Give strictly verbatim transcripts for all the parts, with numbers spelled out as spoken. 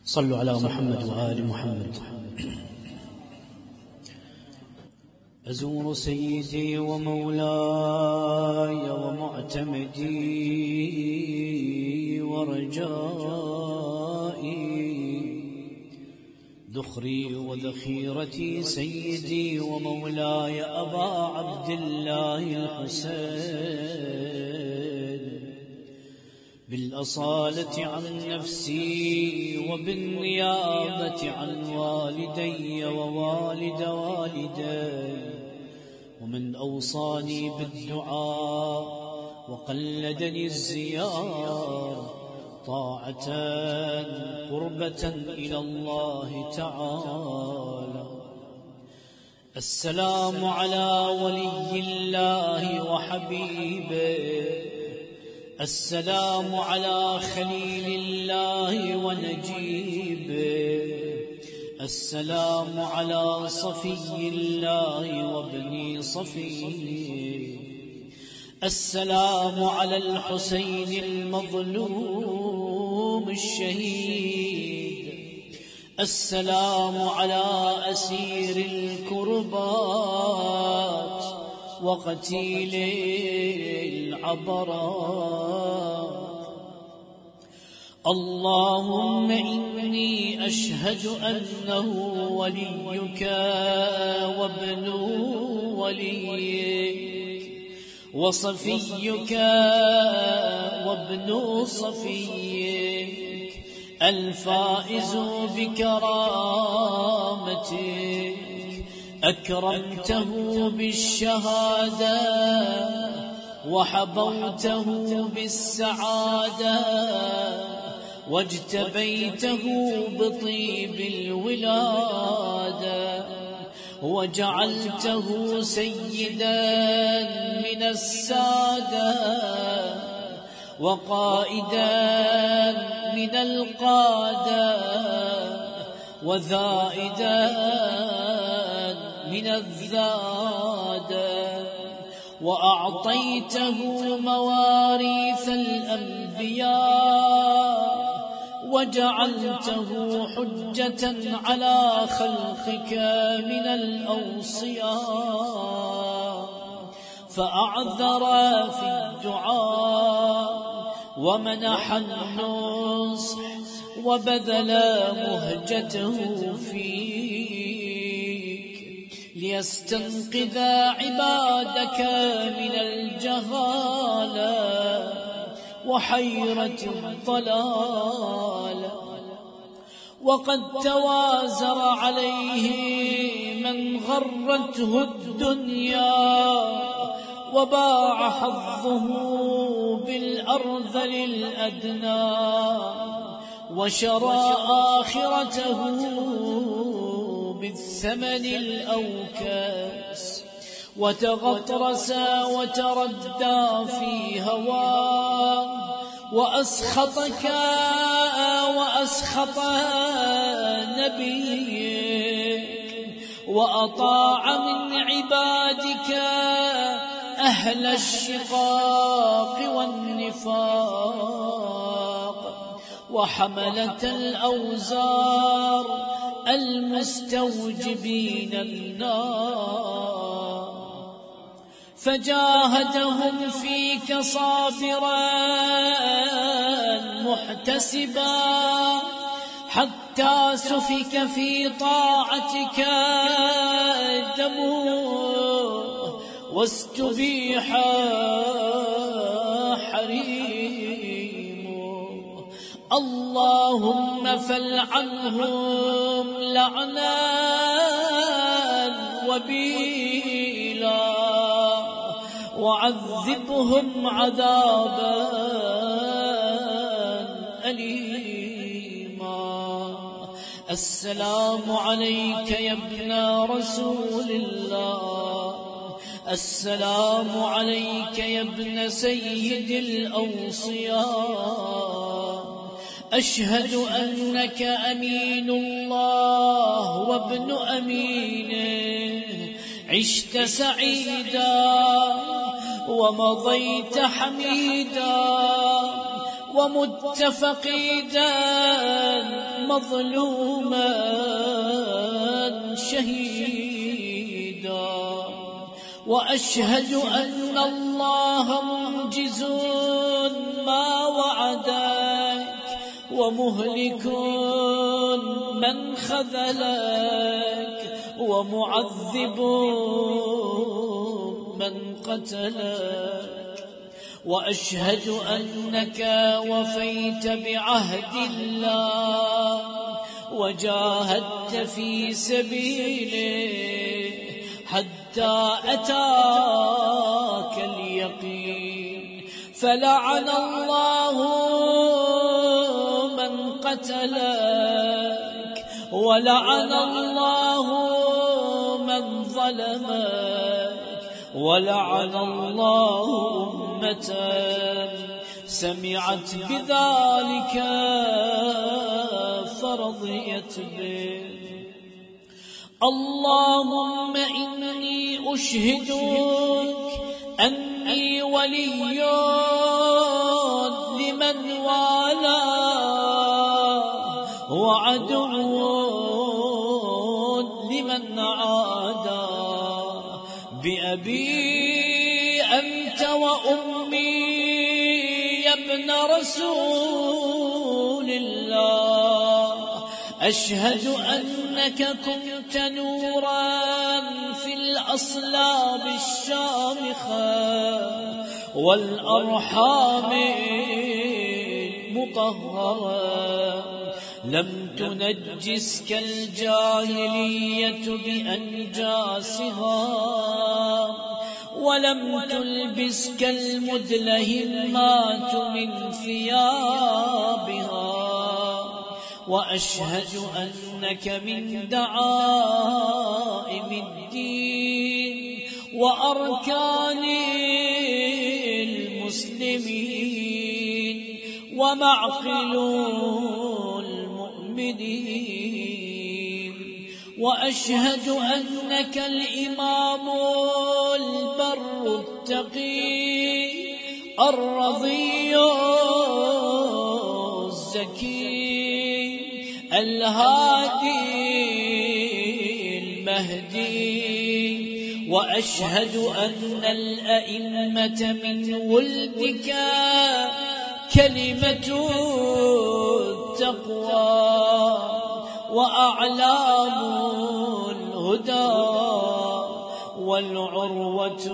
صلوا على محمد وآل محمد. أزور سيدي ومولاي ومعتمدي ورجائي ذخري وذخيرتي سيدي ومولاي أبا عبد الله الحسين، بالأصالة عن نفسي وبالنيابة عن والدي ووالد والدي، ومن أوصاني بالدعاء وقلدني الزيارة طاعة قربة إلى الله تعالى. السلام على ولي الله وحبيبه، السلام على خليل الله ونجيبه، السلام على صفي الله وابن صفيه، السلام على الحسين المظلوم الشهيد، السلام على أسير الكربات وقتيل العبرات. اللهم إني أشهد أنه وليك وابن وليك وصفيك وابن صفيك، الفائز بكرامتك، أكرمته بالشهادة وحبوته بالسعادة، واجتبيته بطيب الولادة، وجعلته سيدا من السادة وقائدا من القادة وذائدا من الذادة، وأعطيته مواريث الأنبياء وجعلته حجة على خلقك من الأوصياء، فأعذر في الدعاء ومنح النصح وبذل مهجته فيك ليستنقذ عبادك من الجهالة وحيرة الضلال. وقد توازر عليه من غرته الدنيا وباع حظه بالأرذل الأدنى، وشرى آخرته بالثمن الأوكاس، وتغطرس وتردى في هواه، وأسخطك وأسخط نبيك، وأطاع من عبادك أهل الشقاق والنفاق، وحملة الأوزار المستوجبين النار، فجاهدهم فيك صابرا محتسبا، حتى سفك في طاعتك دمه واستبيح حريمه. اللهم فلعنهم لعنا وبيلا، وعذبهم عذابا أليما. السلام عليك يا ابن رسول الله، السلام عليك يا ابن سيد الأوصياء، أشهد أنك أمين الله وابن أمينه، عشت سعيدا ومضيت حميدا، ومت فقيدا مظلوما شهيدا وأشهد أن الله منجز ما وعدك ومهلك من خذلك ومعذب من قتلك وأشهد أنك وفيت بعهد الله وجاهدت في سبيله حتى أتاك اليقين فلعن الله من قتلك ولعن الله من ظلمك ولعن الله أمة سمعت بذلك فرضيت به. اللهم إني أشهدك أني ولي لمن والاه وعدو لمن عاداه بأبي أنت وأمي يا ابن رسول الله أشهد أنك كنت نورا في الأصلاب الشامخة والأرحام المطهرة لم تنجسك الجاهلية بأنجاسها ولم تلبسك المدلهمات من ثيابها وأشهد أنك من دعائم الدين وأركان المسلمين ومعقل المؤمنين وأشهد أنك الإمام البر التقي الرضي الزكي الهادي المهدي وأشهد أن الأئمة من ولدك كلمة التقوى وأعلام الهدى والعروة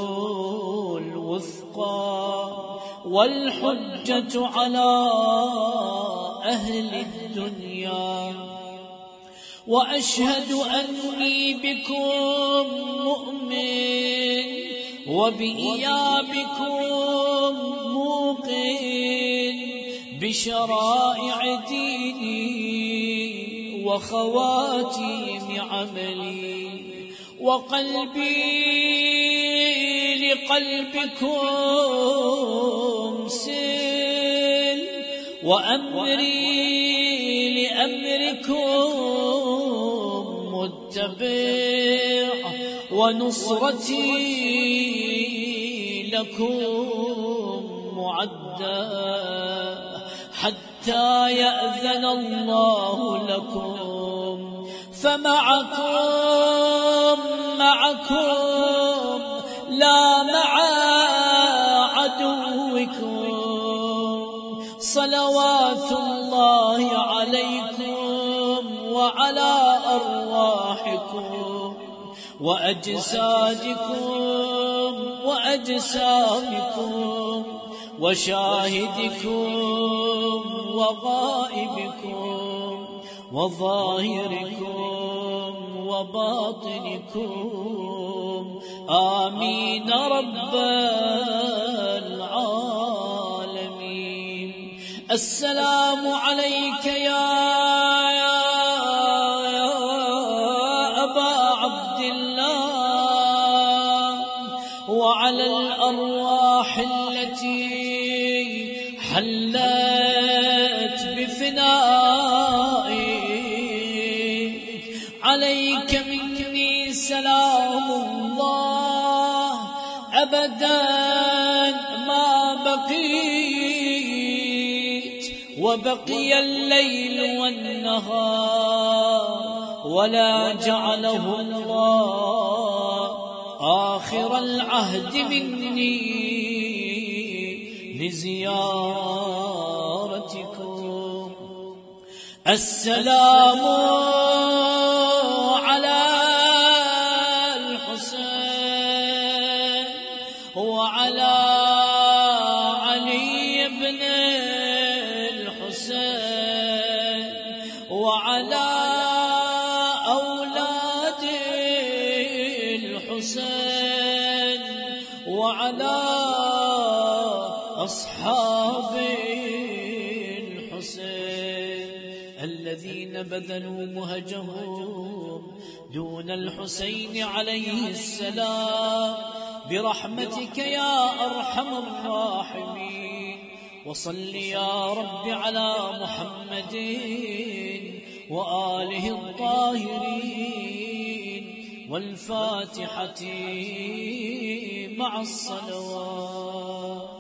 الوثقى والحجة على أهل الدنيا وأشهد أني بكم مؤمن وبإيابكم موقن بشرائع ديني وخواتيم عملي وقلبي لقلبكم سل وأمري لأمركم متبع ونصرتي لكم معدة حتى يأذن الله لكم فمعكم معكم لا مع عدوكم صلوات الله عليكم وعلى أرواحكم وأجسادكم وأجسامكم وشاهدكم وغائبكم وظاهركم وباطنكم آمين رب العالمين. السلام عليك يا أبا عبد الله وعلى الأرواح التي حلت بفنائك عليك مني سلام الله أبدا ما بقيت وبقي الليل والنهار النهار، ولا جعله الله آخر العهد مني لزيارتكم. السلام على الحسين وعلى علي بن الحسين وعلى أولاد الحسين وعلى أصحاب الحسين الذين بذلوا مهجهم دون الحسين عليه السلام، برحمتك يا أرحم الراحمين. وصل يا رب على محمد وآله الطاهرين، والفاتحة مع الصلوات.